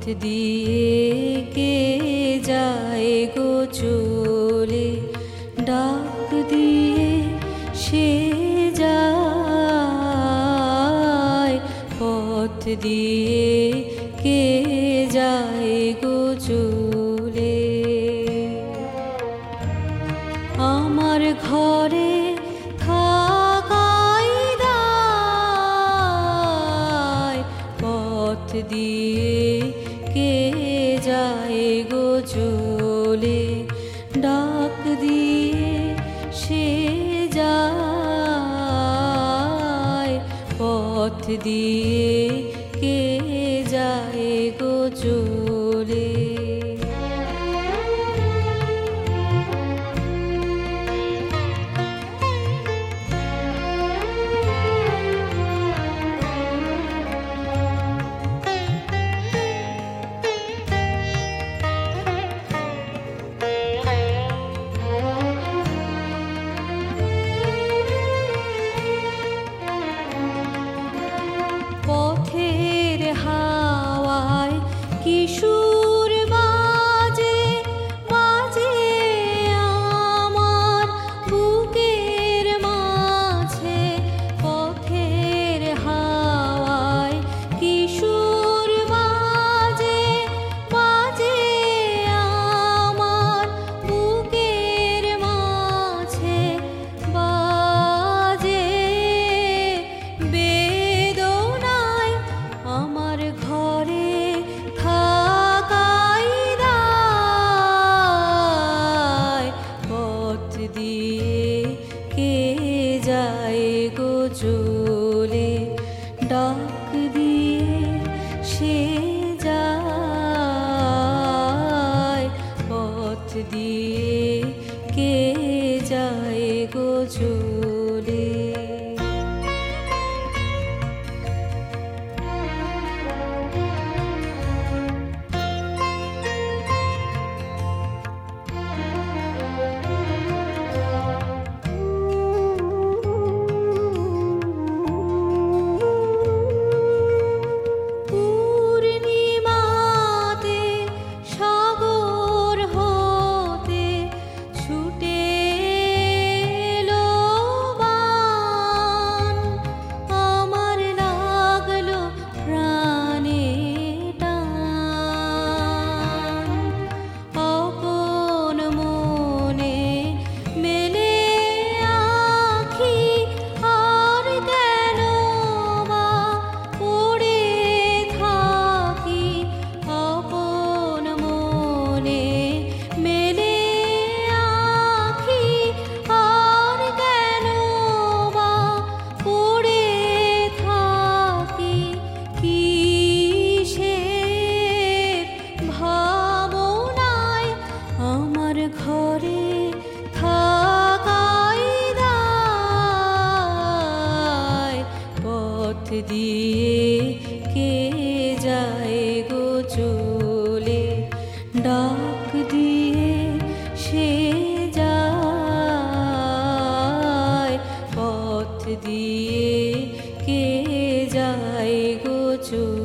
দিয়ে কে যায় গো চলে, ডাক দিয়ে সে যায়। পথ দিয়ে কে যায় গো চলে। আমার ঘরে থাকাই দায়, পথ দিয়ে কে যায় গো চলে, ডাক দিয়ে সে যায়। পথ দিয়ে কে যায় গো চলে। পথের হাওয়ায় কিশোর বাজে বাজে আমার বুকের মাঝে। পথের হাওয়ায় কিশোর বাজে বাজে আমার বুকের মাঝে, বাজে আমার ঘরে থাকাই দায়। পথ দিয়ে কে যায় গো চলে, ডাক দিয়ে সে যায়। পথ দিয়ে কে যায় গো চলে। ঘরে থাকাই দায়, পথ দিয়ে কে যায় গো চলে, ডাক দিয়ে সে যায়। পথ দিয়ে কে যায় গো চলে।